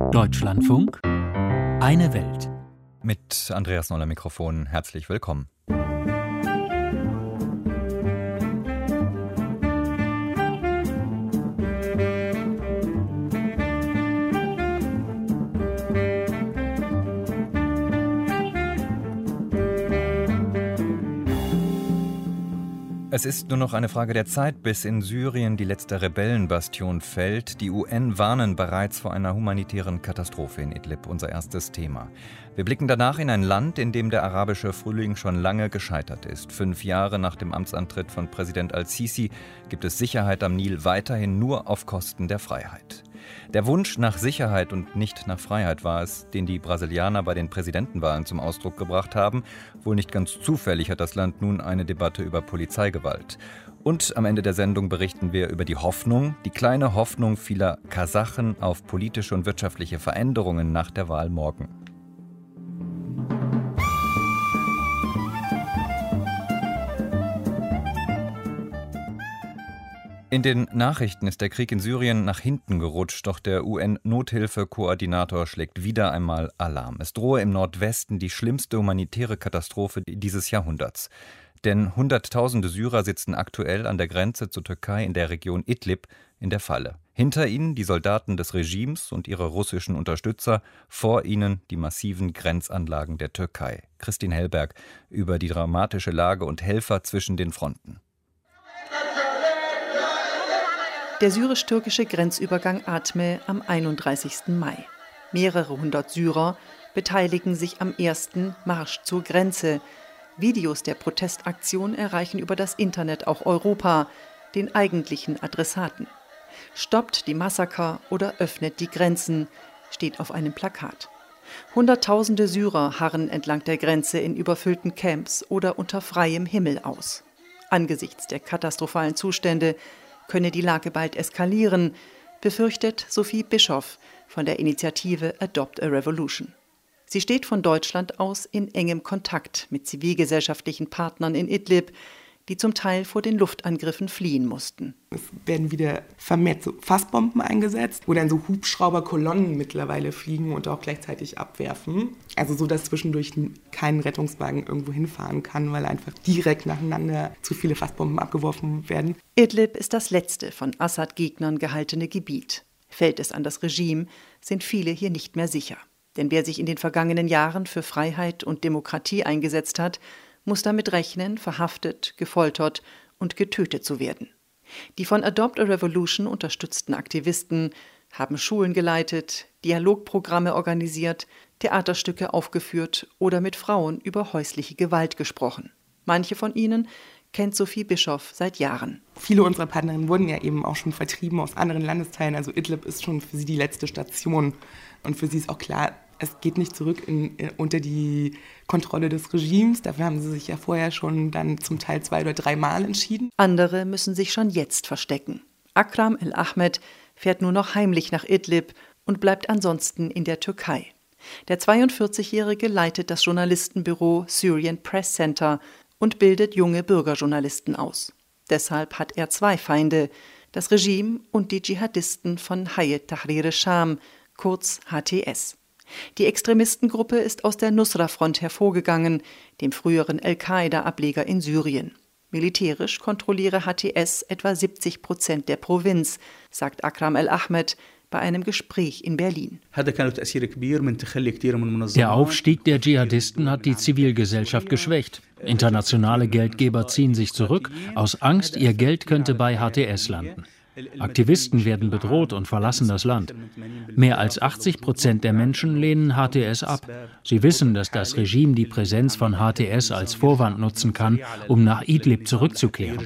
Deutschlandfunk, eine Welt. Mit Andreas Noll am Mikrofon, herzlich willkommen. Es ist nur noch eine Frage der Zeit, bis in Syrien die letzte Rebellenbastion fällt. Die UN warnen bereits vor einer humanitären Katastrophe in Idlib, unser erstes Thema. Wir blicken danach in ein Land, in dem der arabische Frühling schon lange gescheitert ist. 5 Jahre nach dem Amtsantritt von Präsident al-Sisi gibt es Sicherheit am Nil weiterhin nur auf Kosten der Freiheit. Der Wunsch nach Sicherheit und nicht nach Freiheit war es, den die Brasilianer bei den Präsidentenwahlen zum Ausdruck gebracht haben. Wohl nicht ganz zufällig hat das Land nun eine Debatte über Polizeigewalt. Und am Ende der Sendung berichten wir über die Hoffnung, die kleine Hoffnung vieler Kasachen auf politische und wirtschaftliche Veränderungen nach der Wahl morgen. In den Nachrichten ist der Krieg in Syrien nach hinten gerutscht, doch der UN-Nothilfe-Koordinator schlägt wieder einmal Alarm. Es drohe im Nordwesten die schlimmste humanitäre Katastrophe dieses Jahrhunderts. Denn Hunderttausende Syrer sitzen aktuell an der Grenze zur Türkei in der Region Idlib in der Falle. Hinter ihnen die Soldaten des Regimes und ihre russischen Unterstützer, vor ihnen die massiven Grenzanlagen der Türkei. Christine Hellberg über die dramatische Lage und Helfer zwischen den Fronten. Der syrisch-türkische Grenzübergang Atme am 31. Mai. Mehrere hundert Syrer beteiligen sich am ersten Marsch zur Grenze. Videos der Protestaktion erreichen über das Internet auch Europa, den eigentlichen Adressaten. Stoppt die Massaker oder öffnet die Grenzen, steht auf einem Plakat. Hunderttausende Syrer harren entlang der Grenze in überfüllten Camps oder unter freiem Himmel aus. Angesichts der katastrophalen Zustände könne die Lage bald eskalieren, befürchtet Sophie Bischoff von der Initiative Adopt a Revolution. Sie steht von Deutschland aus in engem Kontakt mit zivilgesellschaftlichen Partnern in Idlib, die zum Teil vor den Luftangriffen fliehen mussten. Es werden wieder vermehrt so Fassbomben eingesetzt, wo dann so Hubschrauberkolonnen mittlerweile fliegen und auch gleichzeitig abwerfen. Also so, dass zwischendurch kein Rettungswagen irgendwo hinfahren kann, weil einfach direkt nacheinander zu viele Fassbomben abgeworfen werden. Idlib ist das letzte von Assad-Gegnern gehaltene Gebiet. Fällt es an das Regime, sind viele hier nicht mehr sicher. Denn wer sich in den vergangenen Jahren für Freiheit und Demokratie eingesetzt hat, muss damit rechnen, verhaftet, gefoltert und getötet zu werden. Die von Adopt a Revolution unterstützten Aktivisten haben Schulen geleitet, Dialogprogramme organisiert, Theaterstücke aufgeführt oder mit Frauen über häusliche Gewalt gesprochen. Manche von ihnen kennt Sophie Bischoff seit Jahren. Viele unserer Partnerinnen wurden ja eben auch schon vertrieben aus anderen Landesteilen. Also Idlib ist schon für sie die letzte Station. Und für sie ist auch klar, es geht nicht zurück unter die Kontrolle des Regimes. Dafür haben sie sich ja vorher schon dann zum Teil 2 oder 3 Mal entschieden. Andere müssen sich schon jetzt verstecken. Akram El-Ahmed fährt nur noch heimlich nach Idlib und bleibt ansonsten in der Türkei. Der 42-Jährige leitet das Journalistenbüro Syrian Press Center und bildet junge Bürgerjournalisten aus. Deshalb hat er 2 Feinde, das Regime und die Dschihadisten von Hayat Tahrir al-Sham, kurz HTS. Die Extremistengruppe ist aus der Nusra-Front hervorgegangen, dem früheren Al-Qaida-Ableger in Syrien. Militärisch kontrolliere HTS etwa 70% der Provinz, sagt Akram El-Ahmed bei einem Gespräch in Berlin. Der Aufstieg der Dschihadisten hat die Zivilgesellschaft geschwächt. Internationale Geldgeber ziehen sich zurück, aus Angst, ihr Geld könnte bei HTS landen. Aktivisten werden bedroht und verlassen das Land. Mehr als 80% der Menschen lehnen HTS ab. Sie wissen, dass das Regime die Präsenz von HTS als Vorwand nutzen kann, um nach Idlib zurückzukehren.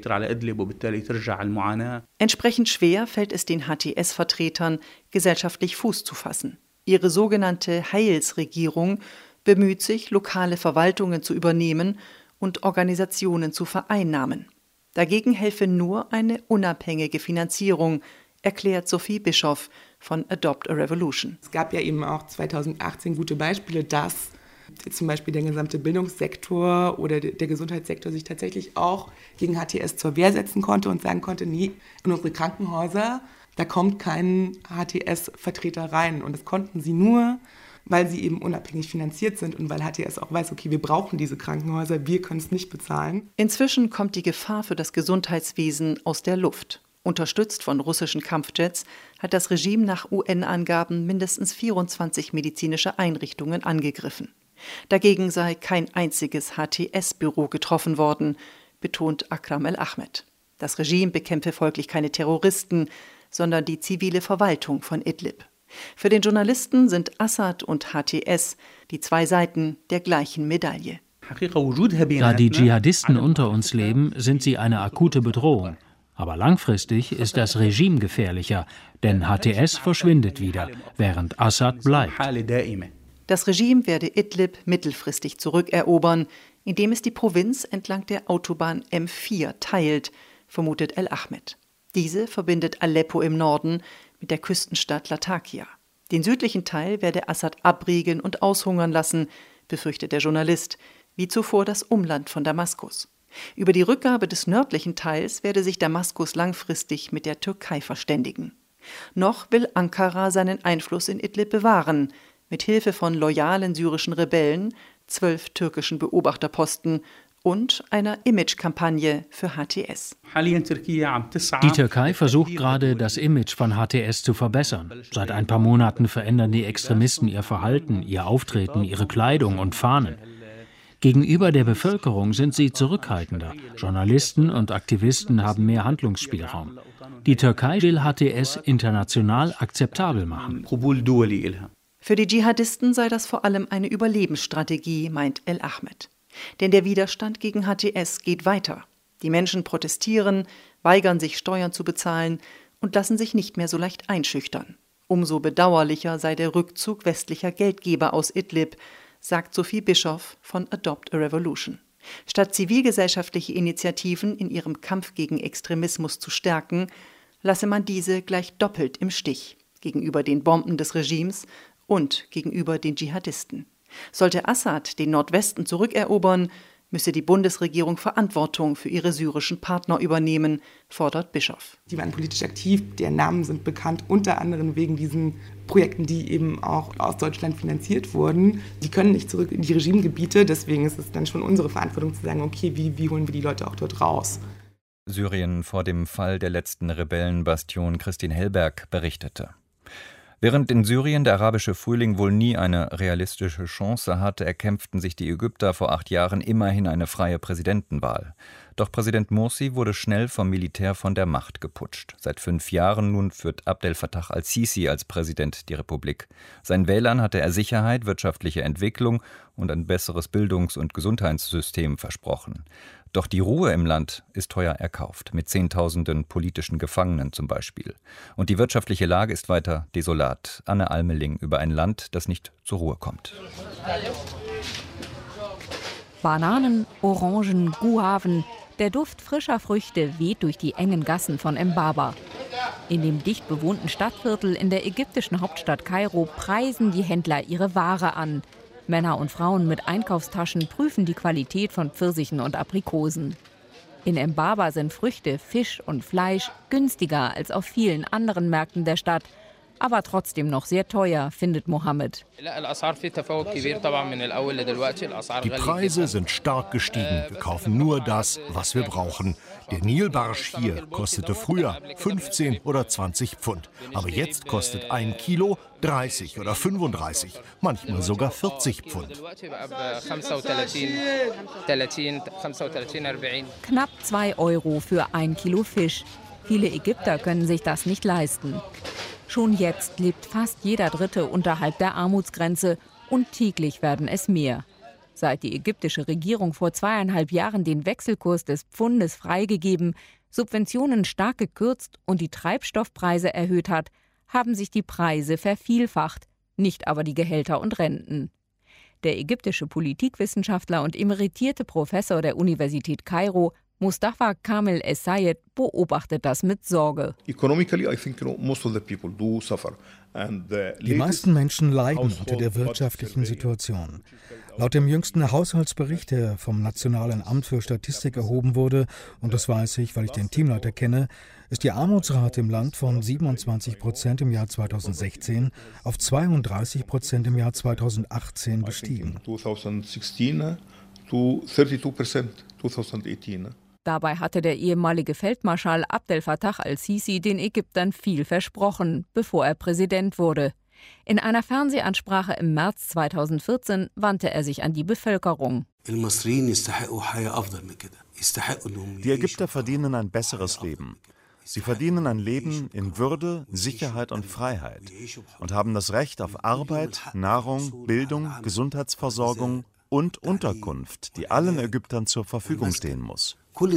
Entsprechend schwer fällt es den HTS-Vertretern, gesellschaftlich Fuß zu fassen. Ihre sogenannte Heilsregierung bemüht sich, lokale Verwaltungen zu übernehmen und Organisationen zu vereinnahmen. Dagegen helfe nur eine unabhängige Finanzierung, erklärt Sophie Bischoff von Adopt a Revolution. Es gab ja eben auch 2018 gute Beispiele, dass zum Beispiel der gesamte Bildungssektor oder der Gesundheitssektor sich tatsächlich auch gegen HTS zur Wehr setzen konnte und sagen konnte, nee, in unsere Krankenhäuser da kommt kein HTS-Vertreter rein. Und das konnten sie nur, weil sie eben unabhängig finanziert sind und weil HTS auch weiß, okay, wir brauchen diese Krankenhäuser, wir können es nicht bezahlen. Inzwischen kommt die Gefahr für das Gesundheitswesen aus der Luft. Unterstützt von russischen Kampfjets hat das Regime nach UN-Angaben mindestens 24 medizinische Einrichtungen angegriffen. Dagegen sei kein einziges HTS-Büro getroffen worden, betont Akram El-Ahmed. Das Regime bekämpfe folglich keine Terroristen, sondern die zivile Verwaltung von Idlib. Für den Journalisten sind Assad und HTS die zwei Seiten der gleichen Medaille. Da die Dschihadisten unter uns leben, sind sie eine akute Bedrohung. Aber langfristig ist das Regime gefährlicher, denn HTS verschwindet wieder, während Assad bleibt. Das Regime werde Idlib mittelfristig zurückerobern, indem es die Provinz entlang der Autobahn M4 teilt, vermutet El-Ahmed. Diese verbindet Aleppo im Norden mit der Küstenstadt Latakia. Den südlichen Teil werde Assad abriegeln und aushungern lassen, befürchtet der Journalist, wie zuvor das Umland von Damaskus. Über die Rückgabe des nördlichen Teils werde sich Damaskus langfristig mit der Türkei verständigen. Noch will Ankara seinen Einfluss in Idlib bewahren, mit Hilfe von loyalen syrischen Rebellen, 12 türkischen Beobachterposten und einer Imagekampagne für HTS. Die Türkei versucht gerade, das Image von HTS zu verbessern. Seit ein paar Monaten verändern die Extremisten ihr Verhalten, ihr Auftreten, ihre Kleidung und Fahnen. Gegenüber der Bevölkerung sind sie zurückhaltender. Journalisten und Aktivisten haben mehr Handlungsspielraum. Die Türkei will HTS international akzeptabel machen. Für die Dschihadisten sei das vor allem eine Überlebensstrategie, meint El-Ahmed. Denn der Widerstand gegen HTS geht weiter. Die Menschen protestieren, weigern sich, Steuern zu bezahlen und lassen sich nicht mehr so leicht einschüchtern. Umso bedauerlicher sei der Rückzug westlicher Geldgeber aus Idlib, sagt Sophie Bischoff von Adopt a Revolution. Statt zivilgesellschaftliche Initiativen in ihrem Kampf gegen Extremismus zu stärken, lasse man diese gleich doppelt im Stich, gegenüber den Bomben des Regimes und gegenüber den Dschihadisten. Sollte Assad den Nordwesten zurückerobern, müsse die Bundesregierung Verantwortung für ihre syrischen Partner übernehmen, fordert Bischoff. Die waren politisch aktiv, deren Namen sind bekannt, unter anderem wegen diesen Projekten, die eben auch aus Deutschland finanziert wurden. Die können nicht zurück in die Regimegebiete, deswegen ist es dann schon unsere Verantwortung zu sagen, okay, wie holen wir die Leute auch dort raus? Syrien vor dem Fall der letzten Rebellenbastion Christine Hellberg berichtete. Während in Syrien der arabische Frühling wohl nie eine realistische Chance hatte, erkämpften sich die Ägypter vor 8 Jahren immerhin eine freie Präsidentenwahl. Doch Präsident Morsi wurde schnell vom Militär von der Macht geputscht. Seit 5 Jahren nun führt Abdel Fattah al-Sisi als Präsident die Republik. Seinen Wählern hatte er Sicherheit, wirtschaftliche Entwicklung und ein besseres Bildungs- und Gesundheitssystem versprochen. Doch die Ruhe im Land ist teuer erkauft, mit Zehntausenden politischen Gefangenen zum Beispiel. Und die wirtschaftliche Lage ist weiter desolat. Anne Almeling über ein Land, das nicht zur Ruhe kommt. Bananen, Orangen, Guaven. Der Duft frischer Früchte weht durch die engen Gassen von Mbaba. In dem dicht bewohnten Stadtviertel in der ägyptischen Hauptstadt Kairo preisen die Händler ihre Ware an. Männer und Frauen mit Einkaufstaschen prüfen die Qualität von Pfirsichen und Aprikosen. In Mbaba sind Früchte, Fisch und Fleisch günstiger als auf vielen anderen Märkten der Stadt, aber trotzdem noch sehr teuer, findet Mohammed. Die Preise sind stark gestiegen. Wir kaufen nur das, was wir brauchen. Der Nilbarsch hier kostete früher 15 oder 20 Pfund. Aber jetzt kostet 1 Kilo 30 oder 35, manchmal sogar 40 Pfund. Knapp 2 Euro für 1 Kilo Fisch. Viele Ägypter können sich das nicht leisten. Schon jetzt lebt fast jeder Dritte unterhalb der Armutsgrenze und täglich werden es mehr. Seit die ägyptische Regierung vor 2,5 Jahren den Wechselkurs des Pfundes freigegeben, Subventionen stark gekürzt und die Treibstoffpreise erhöht hat, haben sich die Preise vervielfacht, nicht aber die Gehälter und Renten. Der ägyptische Politikwissenschaftler und emeritierte Professor der Universität Kairo, Mustafa Kamel Es-Sayed, beobachtet das mit Sorge. Die meisten Menschen leiden unter der wirtschaftlichen Situation. Laut dem jüngsten Haushaltsbericht, der vom Nationalen Amt für Statistik erhoben wurde, und das weiß ich, weil ich den Teamleiter kenne, ist die Armutsrate im Land von 27% im Jahr 2016 auf 32% im Jahr 2018 gestiegen. Dabei hatte der ehemalige Feldmarschall Abdel Fattah al-Sisi den Ägyptern viel versprochen, bevor er Präsident wurde. In einer Fernsehansprache im März 2014 wandte er sich an die Bevölkerung. Die Ägypter verdienen ein besseres Leben. Sie verdienen ein Leben in Würde, Sicherheit und Freiheit und haben das Recht auf Arbeit, Nahrung, Bildung, Gesundheitsversorgung und Unterkunft, die allen Ägyptern zur Verfügung stehen muss.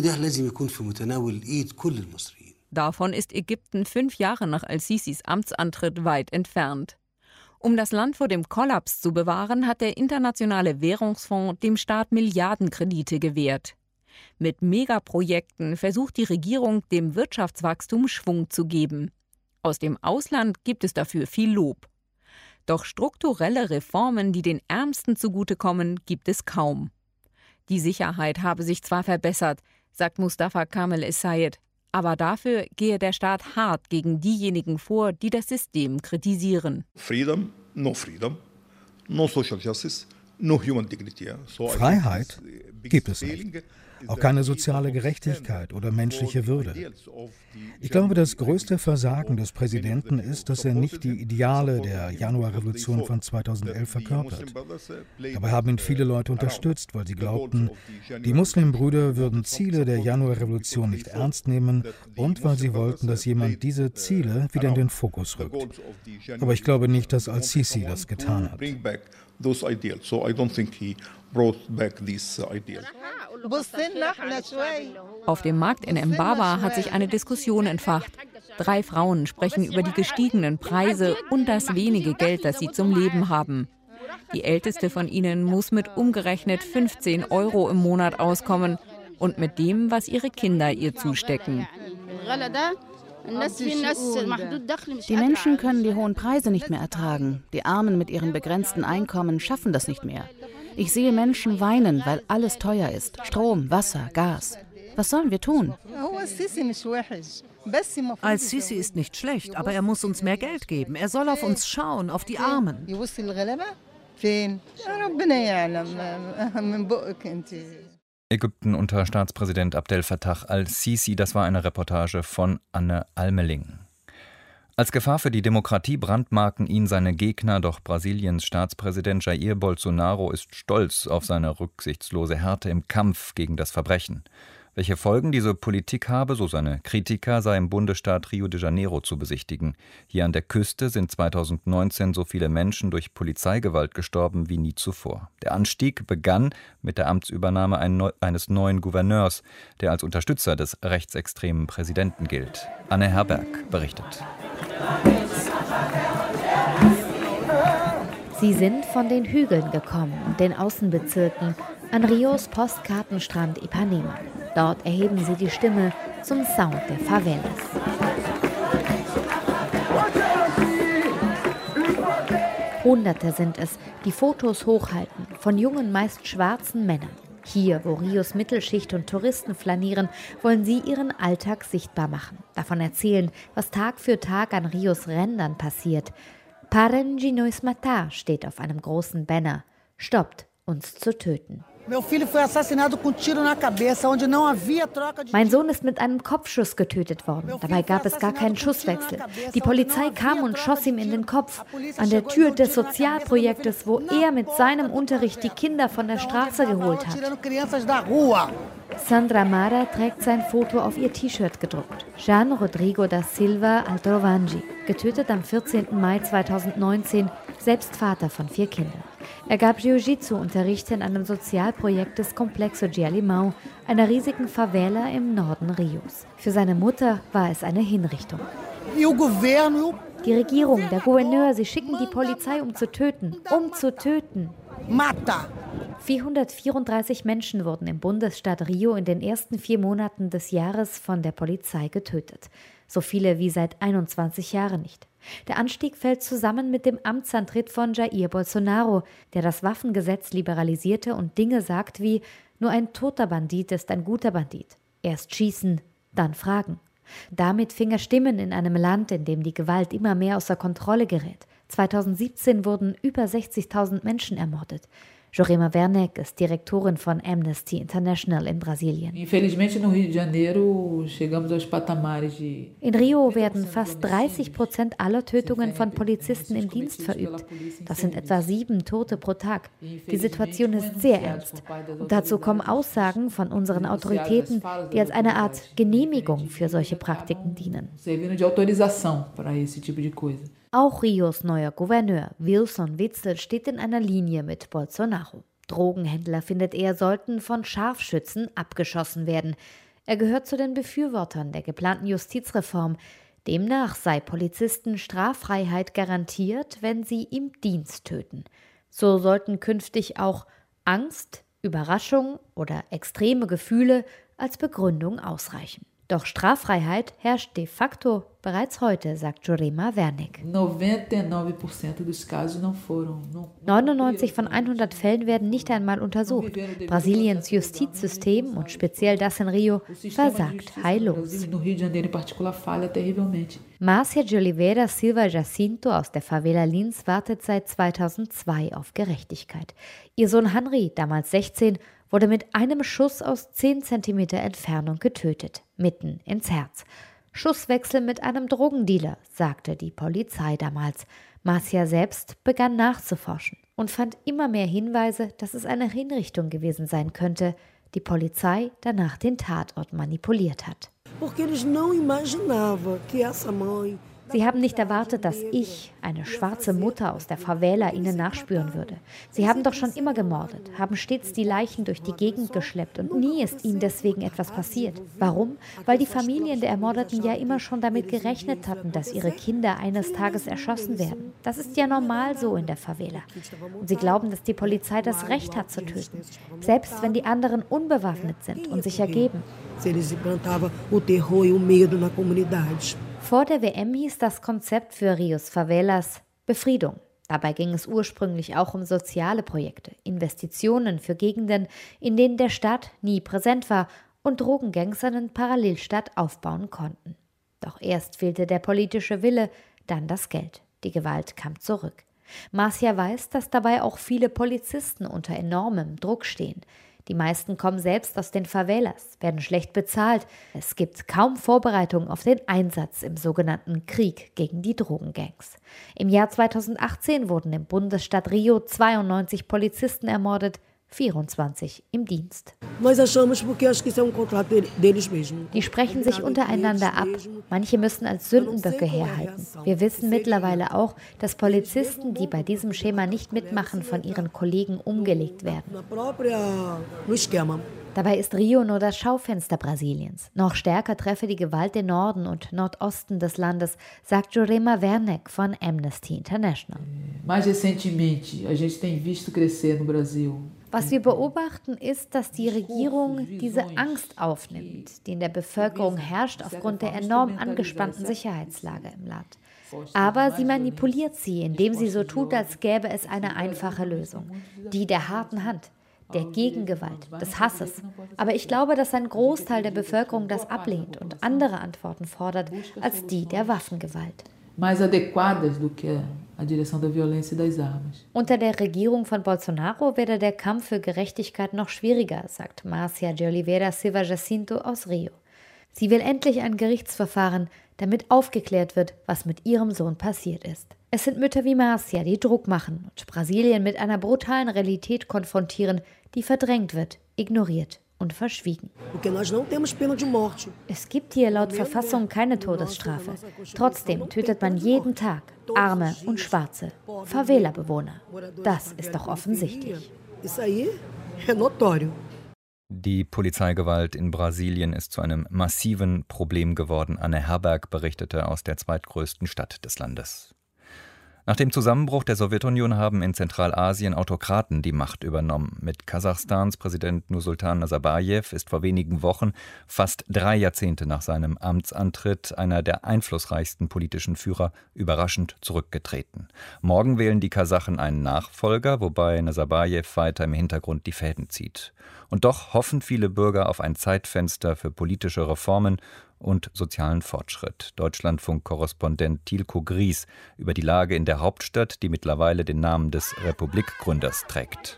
Davon ist Ägypten 5 Jahre nach al-Sisis Amtsantritt weit entfernt. Um das Land vor dem Kollaps zu bewahren, hat der Internationale Währungsfonds dem Staat Milliardenkredite gewährt. Mit Megaprojekten versucht die Regierung, dem Wirtschaftswachstum Schwung zu geben. Aus dem Ausland gibt es dafür viel Lob. Doch strukturelle Reformen, die den Ärmsten zugutekommen, gibt es kaum. Die Sicherheit habe sich zwar verbessert, sagt Mustafa Kamel Es-Sayed, aber dafür gehe der Staat hart gegen diejenigen vor, die das System kritisieren. Freiheit gibt es nicht. Auch keine soziale Gerechtigkeit oder menschliche Würde. Ich glaube, das größte Versagen des Präsidenten ist, dass er nicht die Ideale der Januarrevolution von 2011 verkörpert. Dabei haben ihn viele Leute unterstützt, weil sie glaubten, die Muslimbrüder würden Ziele der Januarrevolution nicht ernst nehmen und weil sie wollten, dass jemand diese Ziele wieder in den Fokus rückt. Aber ich glaube nicht, dass al-Sisi das getan hat. Auf dem Markt in Mbaba hat sich eine Diskussion entfacht. 3 Frauen sprechen über die gestiegenen Preise und das wenige Geld, das sie zum Leben haben. Die älteste von ihnen muss mit umgerechnet 15 € im Monat auskommen und mit dem, was ihre Kinder ihr zustecken. Die Menschen können die hohen Preise nicht mehr ertragen. Die Armen mit ihren begrenzten Einkommen schaffen das nicht mehr. Ich sehe Menschen weinen, weil alles teuer ist. Strom, Wasser, Gas. Was sollen wir tun? Al-Sisi ist nicht schlecht, aber er muss uns mehr Geld geben. Er soll auf uns schauen, auf die Armen. Ägypten unter Staatspräsident Abdel Fattah al-Sisi, das war eine Reportage von Anne Almeling. Als Gefahr für die Demokratie brandmarken ihn seine Gegner, doch Brasiliens Staatspräsident Jair Bolsonaro ist stolz auf seine rücksichtslose Härte im Kampf gegen das Verbrechen. Welche Folgen diese Politik habe, so seine Kritiker, sei im Bundesstaat Rio de Janeiro zu besichtigen. Hier an der Küste sind 2019 so viele Menschen durch Polizeigewalt gestorben wie nie zuvor. Der Anstieg begann mit der Amtsübernahme eines neuen Gouverneurs, der als Unterstützer des rechtsextremen Präsidenten gilt. Anne Herberg berichtet. Sie sind von den Hügeln gekommen, den Außenbezirken, an Rios Postkartenstrand Ipanema. Dort erheben sie die Stimme zum Sound der Favelas. Hunderte sind es, die Fotos hochhalten, von jungen, meist schwarzen Männern. Hier, wo Rios Mittelschicht und Touristen flanieren, wollen sie ihren Alltag sichtbar machen. Davon erzählen, was Tag für Tag an Rios Rändern passiert. Parem de nos matar steht auf einem großen Banner. Stoppt, uns zu töten. Mein Sohn ist mit einem Kopfschuss getötet worden. Dabei gab es gar keinen Schusswechsel. Die Polizei kam und schoss ihm in den Kopf. An der Tür des Sozialprojektes, wo er mit seinem Unterricht die Kinder von der Straße geholt hat. Sandra Mara trägt sein Foto auf ihr T-Shirt gedruckt. Jean Rodrigo da Silva Altrovangi, getötet am 14. Mai 2019, selbst Vater von 4 Kindern. Er gab Jiu-Jitsu-Unterricht in einem Sozialprojekt des Complexo de Alimão, einer riesigen Favela im Norden Rios. Für seine Mutter war es eine Hinrichtung. Die Regierung, der Gouverneur, sie schicken die Polizei, um zu töten. Um zu töten. 434 Menschen wurden im Bundesstaat Rio in den ersten 4 Monaten des Jahres von der Polizei getötet. So viele wie seit 21 Jahren nicht. Der Anstieg fällt zusammen mit dem Amtsantritt von Jair Bolsonaro, der das Waffengesetz liberalisierte und Dinge sagt wie: Nur ein toter Bandit ist ein guter Bandit. Erst schießen, dann fragen. Damit fing er Stimmen in einem Land, in dem die Gewalt immer mehr außer Kontrolle gerät. 2017 wurden über 60.000 Menschen ermordet. Jurema Werneck ist Direktorin von Amnesty International in Brasilien. In Rio werden fast 30% aller Tötungen von Polizisten im Dienst verübt. Das sind etwa 7 Tote pro Tag. Die Situation ist sehr ernst. Und dazu kommen Aussagen von unseren Autoritäten, die als eine Art Genehmigung für solche Praktiken dienen. Auch Rios neuer Gouverneur Wilson Witzel steht in einer Linie mit Bolsonaro. Drogenhändler, findet er, sollten von Scharfschützen abgeschossen werden. Er gehört zu den Befürwortern der geplanten Justizreform. Demnach sei Polizisten Straffreiheit garantiert, wenn sie im Dienst töten. So sollten künftig auch Angst, Überraschung oder extreme Gefühle als Begründung ausreichen. Doch Straffreiheit herrscht de facto bereits heute, sagt Jurema Werneck. 99 von 100 Fällen werden nicht einmal untersucht. Brasiliens Justizsystem und speziell das in Rio versagt heillos. Márcia de Oliveira Silva Jacinto aus der Favela Lins wartet seit 2002 auf Gerechtigkeit. Ihr Sohn Henry, damals 16, wurde mit einem Schuss aus 10 cm Entfernung getötet, mitten ins Herz. Schusswechsel mit einem Drogendealer, sagte die Polizei damals. Márcia selbst begann nachzuforschen und fand immer mehr Hinweise, dass es eine Hinrichtung gewesen sein könnte, die Polizei danach den Tatort manipuliert hat. Sie haben nicht erwartet, dass ich, eine schwarze Mutter aus der Favela, ihnen nachspüren würde. Sie haben doch schon immer gemordet, haben stets die Leichen durch die Gegend geschleppt und nie ist ihnen deswegen etwas passiert. Warum? Weil die Familien der Ermordeten ja immer schon damit gerechnet hatten, dass ihre Kinder eines Tages erschossen werden. Das ist ja normal so in der Favela. Und sie glauben, dass die Polizei das Recht hat zu töten, selbst wenn die anderen unbewaffnet sind und sich ergeben. Vor der WM hieß das Konzept für Rios Favelas Befriedung. Dabei ging es ursprünglich auch um soziale Projekte, Investitionen für Gegenden, in denen der Staat nie präsent war und Drogengangs einen Parallelstaat aufbauen konnten. Doch erst fehlte der politische Wille, dann das Geld. Die Gewalt kam zurück. Márcia weiß, dass dabei auch viele Polizisten unter enormem Druck stehen. Die meisten kommen selbst aus den Favelas, werden schlecht bezahlt. Es gibt kaum Vorbereitung auf den Einsatz im sogenannten Krieg gegen die Drogengangs. Im Jahr 2018 wurden im Bundesstaat Rio 92 Polizisten ermordet, 24 im Dienst. Die sprechen sich untereinander ab. Manche müssen als Sündenböcke herhalten. Wir wissen mittlerweile auch, dass Polizisten, die bei diesem Schema nicht mitmachen, von ihren Kollegen umgelegt werden. Dabei ist Rio nur das Schaufenster Brasiliens. Noch stärker treffe die Gewalt den Norden und Nordosten des Landes, sagt Jurema Werneck von Amnesty International. Was wir beobachten, ist, dass die Regierung diese Angst aufnimmt, die in der Bevölkerung herrscht aufgrund der enorm angespannten Sicherheitslage im Land. Aber sie manipuliert sie, indem sie so tut, als gäbe es eine einfache Lösung, die der harten Hand, der Gegengewalt, des Hasses. Aber ich glaube, dass ein Großteil der Bevölkerung das ablehnt und andere Antworten fordert als die der Waffengewalt. Unter der Regierung von Bolsonaro werde der Kampf für Gerechtigkeit noch schwieriger, sagt Márcia de Oliveira Silva Jacinto aus Rio. Sie will endlich ein Gerichtsverfahren, damit aufgeklärt wird, was mit ihrem Sohn passiert ist. Es sind Mütter wie Márcia, die Druck machen und Brasilien mit einer brutalen Realität konfrontieren, die verdrängt wird, ignoriert und verschwiegen. Es gibt hier laut Verfassung keine Todesstrafe. Trotzdem tötet man jeden Tag Arme und Schwarze, Favela-Bewohner. Das ist doch offensichtlich. Die Polizeigewalt in Brasilien ist zu einem massiven Problem geworden. Anne Herberg berichtete aus der zweitgrößten Stadt des Landes. Nach dem Zusammenbruch der Sowjetunion haben in Zentralasien Autokraten die Macht übernommen. Mit Kasachstans Präsident Nursultan Nazarbayev ist vor wenigen Wochen, fast 3 Jahrzehnte nach seinem Amtsantritt, einer der einflussreichsten politischen Führer überraschend zurückgetreten. Morgen wählen die Kasachen einen Nachfolger, wobei Nazarbayev weiter im Hintergrund die Fäden zieht. Und doch hoffen viele Bürger auf ein Zeitfenster für politische Reformen und sozialen Fortschritt. Deutschlandfunk-Korrespondent Tilko Gries über die Lage in der Hauptstadt, die mittlerweile den Namen des Republikgründers trägt.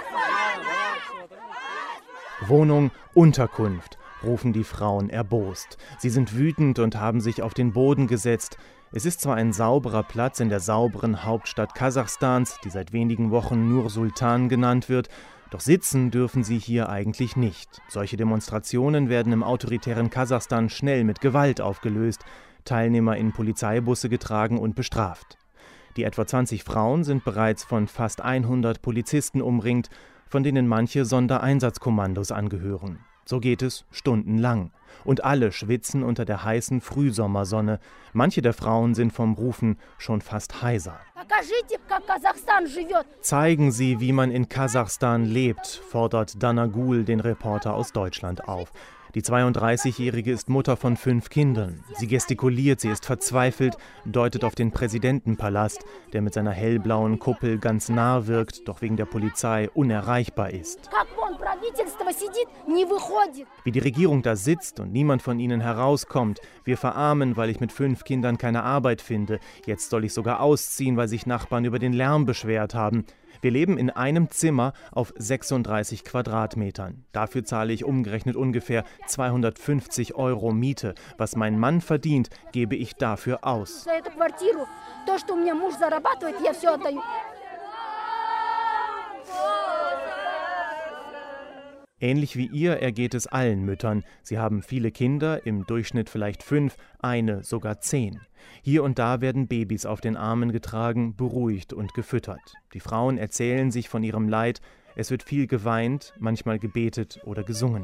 Wohnung, Unterkunft, rufen die Frauen erbost. Sie sind wütend und haben sich auf den Boden gesetzt. Es ist zwar ein sauberer Platz in der sauberen Hauptstadt Kasachstans, die seit wenigen Wochen Nur-Sultan genannt wird, doch sitzen dürfen sie hier eigentlich nicht. Solche Demonstrationen werden im autoritären Kasachstan schnell mit Gewalt aufgelöst, Teilnehmer in Polizeibusse getragen und bestraft. Die etwa 20 Frauen sind bereits von fast 100 Polizisten umringt, von denen manche Sondereinsatzkommandos angehören. So geht es stundenlang. Und alle schwitzen unter der heißen Frühsommersonne. Manche der Frauen sind vom Rufen schon fast heiser. Zeigen Sie, wie man in Kasachstan lebt, fordert Danagul den Reporter aus Deutschland auf. Die 32-Jährige ist Mutter von 5 Kindern. Sie gestikuliert, sie ist verzweifelt, deutet auf den Präsidentenpalast, der mit seiner hellblauen Kuppel ganz nah wirkt, doch wegen der Polizei unerreichbar ist. Wie die Regierung da sitzt und niemand von ihnen herauskommt. Wir verarmen, weil ich mit 5 Kindern keine Arbeit finde. Jetzt soll ich sogar ausziehen, weil sich Nachbarn über den Lärm beschwert haben. Wir leben in einem Zimmer auf 36 Quadratmetern. Dafür zahle ich umgerechnet ungefähr 250 € Miete. Was mein Mann verdient, gebe ich dafür aus. Ähnlich wie ihr ergeht es allen Müttern. Sie haben viele Kinder, im Durchschnitt vielleicht 5, eine sogar 10. Hier und da werden Babys auf den Armen getragen, beruhigt und gefüttert. Die Frauen erzählen sich von ihrem Leid. Es wird viel geweint, manchmal gebetet oder gesungen.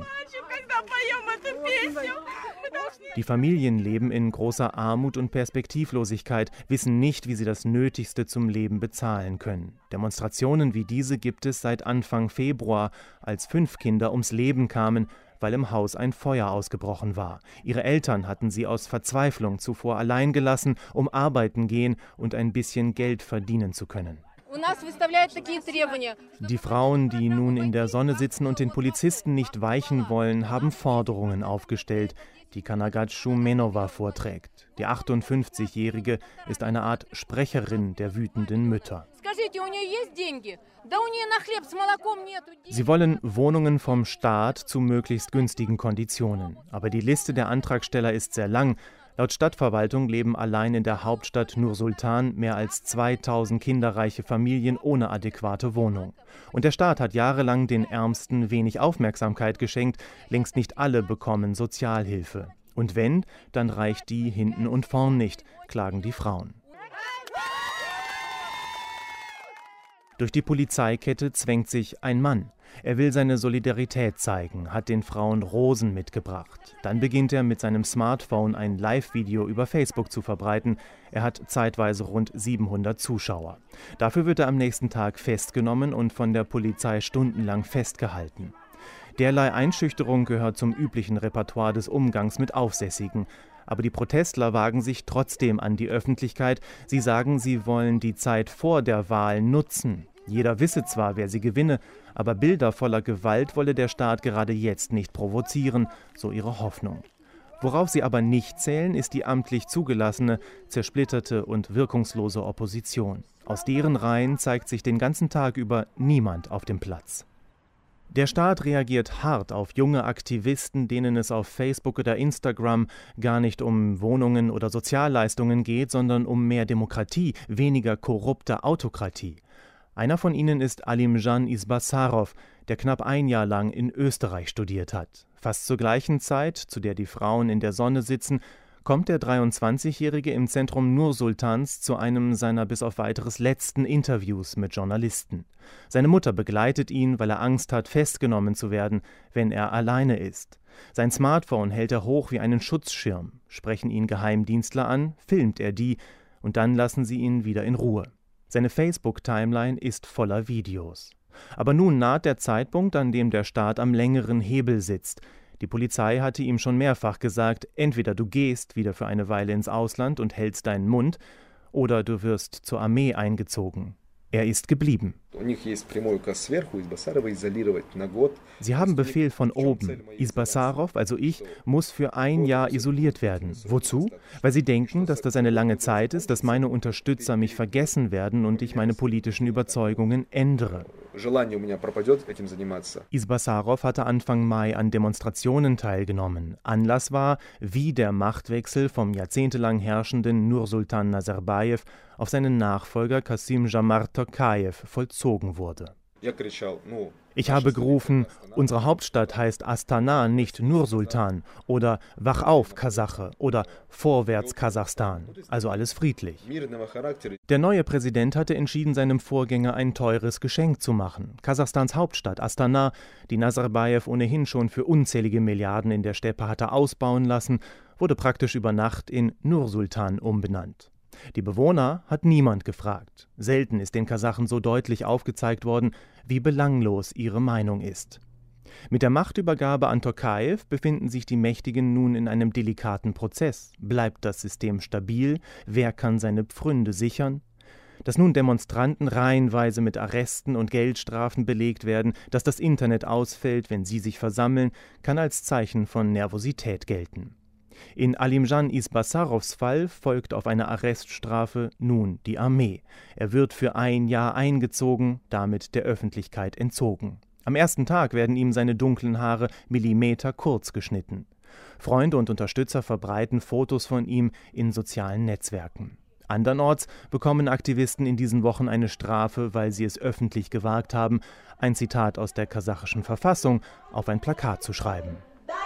Die Familien leben in großer Armut und Perspektivlosigkeit, wissen nicht, wie sie das Nötigste zum Leben bezahlen können. Demonstrationen wie diese gibt es seit Anfang Februar, als 5 Kinder ums Leben kamen, weil im Haus ein Feuer ausgebrochen war. Ihre Eltern hatten sie aus Verzweiflung zuvor allein gelassen, um arbeiten gehen und ein bisschen Geld verdienen zu können. Die Frauen, die nun in der Sonne sitzen und den Polizisten nicht weichen wollen, haben Forderungen aufgestellt, die Kanagatschu Menova vorträgt. Die 58-Jährige ist eine Art Sprecherin der wütenden Mütter. Sie wollen Wohnungen vom Staat zu möglichst günstigen Konditionen. Aber die Liste der Antragsteller ist sehr lang. Laut Stadtverwaltung leben allein in der Hauptstadt Nur-Sultan mehr als 2000 kinderreiche Familien ohne adäquate Wohnung. Und der Staat hat jahrelang den Ärmsten wenig Aufmerksamkeit geschenkt. Längst nicht alle bekommen Sozialhilfe. Und wenn, dann reicht die hinten und vorn nicht, klagen die Frauen. Durch die Polizeikette zwängt sich ein Mann. Er will seine Solidarität zeigen, hat den Frauen Rosen mitgebracht. Dann beginnt er mit seinem Smartphone ein Live-Video über Facebook zu verbreiten. Er hat zeitweise rund 700 Zuschauer. Dafür wird er am nächsten Tag festgenommen und von der Polizei stundenlang festgehalten. Derlei Einschüchterung gehört zum üblichen Repertoire des Umgangs mit Aufsässigen. Aber die Protestler wagen sich trotzdem an die Öffentlichkeit. Sie sagen, sie wollen die Zeit vor der Wahl nutzen. Jeder wisse zwar, wer sie gewinne, aber Bilder voller Gewalt wolle der Staat gerade jetzt nicht provozieren, so ihre Hoffnung. Worauf sie aber nicht zählen, ist die amtlich zugelassene, zersplitterte und wirkungslose Opposition. Aus deren Reihen zeigt sich den ganzen Tag über niemand auf dem Platz. Der Staat reagiert hart auf junge Aktivisten, denen es auf Facebook oder Instagram gar nicht um Wohnungen oder Sozialleistungen geht, sondern um mehr Demokratie, weniger korrupte Autokratie. Einer von ihnen ist Alimjan Isbasarov, der knapp ein Jahr lang in Österreich studiert hat. Fast zur gleichen Zeit, zu der die Frauen in der Sonne sitzen, kommt der 23-Jährige im Zentrum Nur-Sultans zu einem seiner bis auf weiteres letzten Interviews mit Journalisten. Seine Mutter begleitet ihn, weil er Angst hat, festgenommen zu werden, wenn er alleine ist. Sein Smartphone hält er hoch wie einen Schutzschirm. Sprechen ihn Geheimdienstler an, filmt er die. und dann lassen sie ihn wieder in Ruhe. Seine Facebook-Timeline ist voller Videos. Aber nun naht der Zeitpunkt, an dem der Staat am längeren Hebel sitzt. Die Polizei hatte ihm schon mehrfach gesagt, entweder du gehst wieder für eine Weile ins Ausland und hältst deinen Mund, oder du wirst zur Armee eingezogen. Er ist geblieben. Sie haben Befehl von oben. Isbasarov, also ich, muss für ein Jahr isoliert werden. Wozu? Weil sie denken, dass das eine lange Zeit ist, dass meine Unterstützer mich vergessen werden und ich meine politischen Überzeugungen ändere. Isbasarov hatte Anfang Mai an Demonstrationen teilgenommen. Anlass war, wie der Machtwechsel vom jahrzehntelang herrschenden Nursultan Nazarbayev auf seinen Nachfolger Kassym-Jomart Tokajew vollzogen wurde. Ich habe gerufen, unsere Hauptstadt heißt Astana, nicht Nur-Sultan, oder Wach auf, Kasache, oder Vorwärts, Kasachstan, also alles friedlich. Der neue Präsident hatte entschieden, seinem Vorgänger ein teures Geschenk zu machen. Kasachstans Hauptstadt Astana, die Nazarbayev ohnehin schon für unzählige Milliarden in der Steppe hatte ausbauen lassen, wurde praktisch über Nacht in Nur-Sultan umbenannt. Die Bewohner hat niemand gefragt. Selten ist den Kasachen so deutlich aufgezeigt worden, wie belanglos ihre Meinung ist. Mit der Machtübergabe an Tokajew befinden sich die Mächtigen nun in einem delikaten Prozess. Bleibt das System stabil? Wer kann seine Pfründe sichern? Dass nun Demonstranten reihenweise mit Arresten und Geldstrafen belegt werden, dass das Internet ausfällt, wenn sie sich versammeln, kann als Zeichen von Nervosität gelten. In Alimjan Isbasarovs Fall folgt auf eine Arreststrafe nun die Armee. Er wird für ein Jahr eingezogen, damit der Öffentlichkeit entzogen. Am ersten Tag werden ihm seine dunklen Haare Millimeter kurz geschnitten. Freunde und Unterstützer verbreiten Fotos von ihm in sozialen Netzwerken. Andernorts bekommen Aktivisten in diesen Wochen eine Strafe, weil sie es öffentlich gewagt haben, ein Zitat aus der kasachischen Verfassung auf ein Plakat zu schreiben.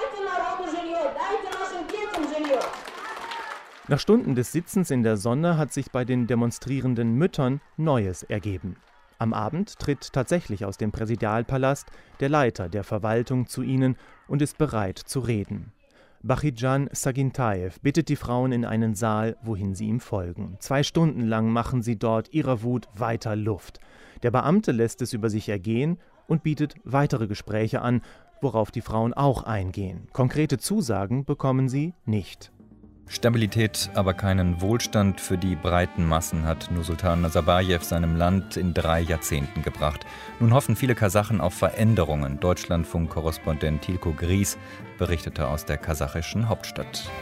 Nach Stunden des Sitzens in der Sonne hat sich bei den demonstrierenden Müttern Neues ergeben. Am Abend tritt tatsächlich aus dem Präsidialpalast der Leiter der Verwaltung zu ihnen und ist bereit zu reden. Bakhidjan Sagintayev bittet die Frauen in einen Saal, wohin sie ihm folgen. 2 Stunden lang machen sie dort ihrer Wut weiter Luft. Der Beamte lässt es über sich ergehen und bietet weitere Gespräche an, worauf die Frauen auch eingehen. Konkrete Zusagen bekommen sie nicht. Stabilität, aber keinen Wohlstand für die breiten Massen hat Nursultan Nazarbayev seinem Land in 3 Jahrzehnten gebracht. Nun hoffen viele Kasachen auf Veränderungen. Deutschlandfunk-Korrespondent Tilko Gries berichtete aus der kasachischen Hauptstadt.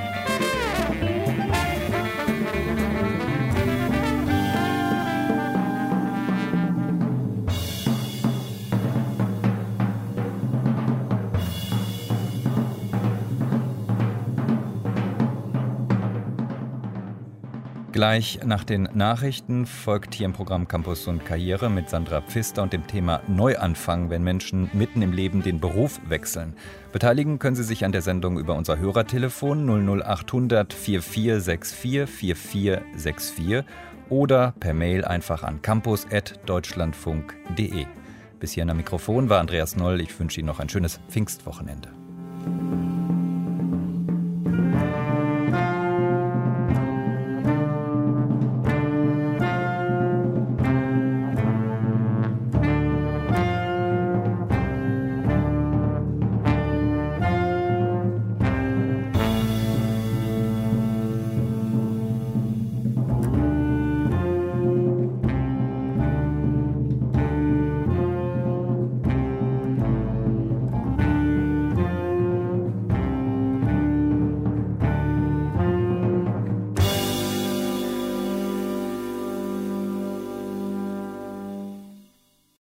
Gleich nach den Nachrichten folgt hier im Programm Campus und Karriere mit Sandra Pfister und dem Thema Neuanfang, wenn Menschen mitten im Leben den Beruf wechseln. Beteiligen können Sie sich an der Sendung über unser Hörertelefon 00800 4464 4464 oder per Mail einfach an campus@deutschlandfunk.de. Bis hierhin am Mikrofon war Andreas Noll. Ich wünsche Ihnen noch ein schönes Pfingstwochenende.